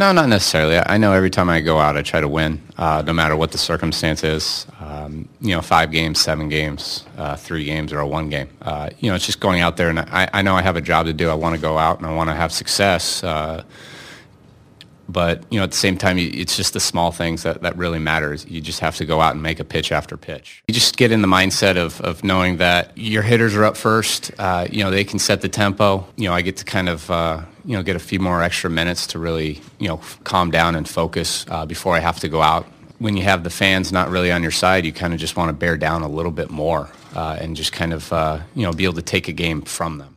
No, not necessarily. I know every time I go out, I try to win, no matter what the circumstance is. 5 games, 7 games, 3 games, or a 1 game. It's just going out there, and I know I have a job to do. I want to go out, and I want to have success. But at the same time, it's just the small things that really matters. You just have to go out and make a pitch after pitch. You just get in the mindset of knowing that your hitters are up first. They can set the tempo. I get to kind of get a few more extra minutes to really calm down and focus before I have to go out. When you have the fans not really on your side, you kind of just want to bear down a little bit more and just kind of be able to take a game from them.